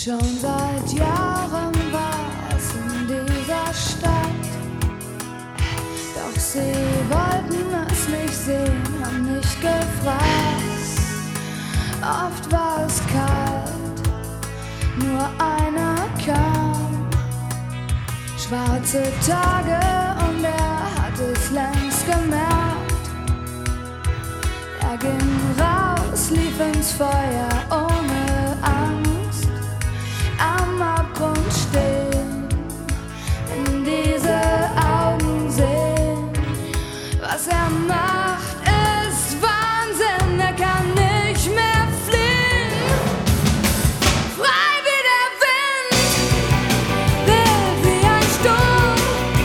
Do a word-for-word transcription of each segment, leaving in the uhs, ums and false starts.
Schon seit Jahren war es in dieser Stadt, doch sie wollten es nicht sehen, haben nicht gefragt. Oft war es kalt, nur einer kam. Schwarze Tage und er hat es längst gemerkt. Er ging raus, lief ins Feuer ohne Angst. Am Abgrund stehen, in diese Augen sehen. Was er macht, ist Wahnsinn, er kann nicht mehr fliehen. Frei wie der Wind, wild wie ein Sturm,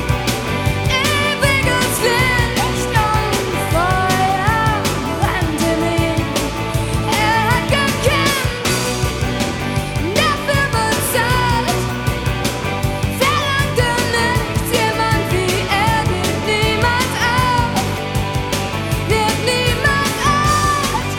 ewiges Licht und Feuer brennt in ihm. Er hat gekämpft, dafür bezahlt, verlangte nichts, jemand wie er gibt niemand auf, wird niemand alt.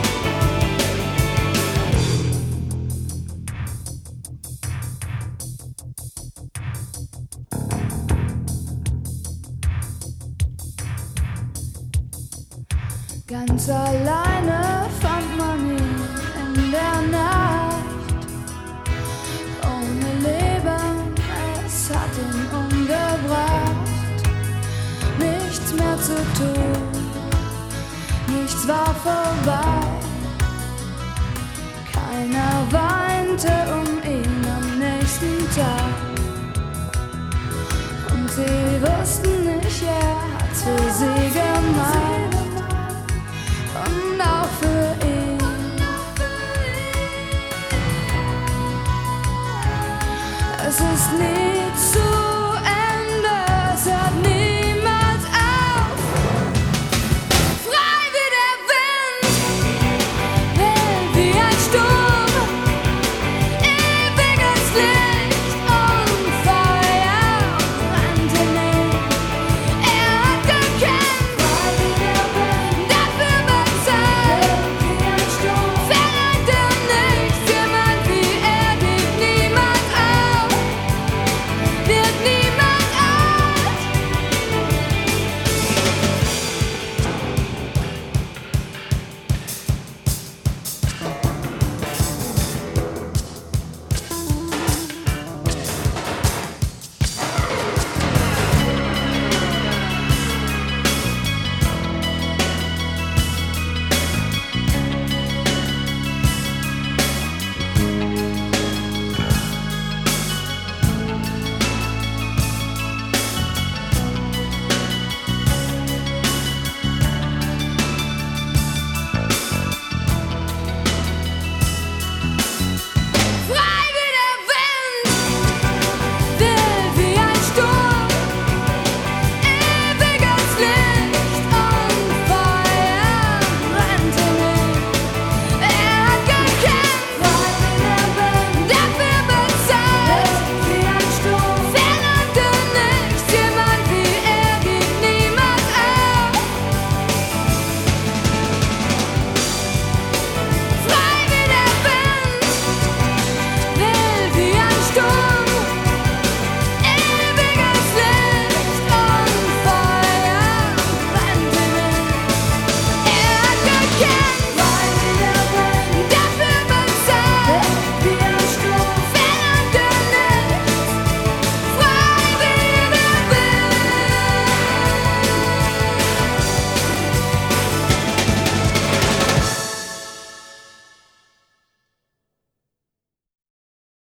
Ganz alleine fand man ihn in der Nacht, ohne Leben, es hat ihn umgebracht. Nichts mehr zu tun, nichts war vorbei. Keiner weinte um ihn am nächsten Tag, und sie wussten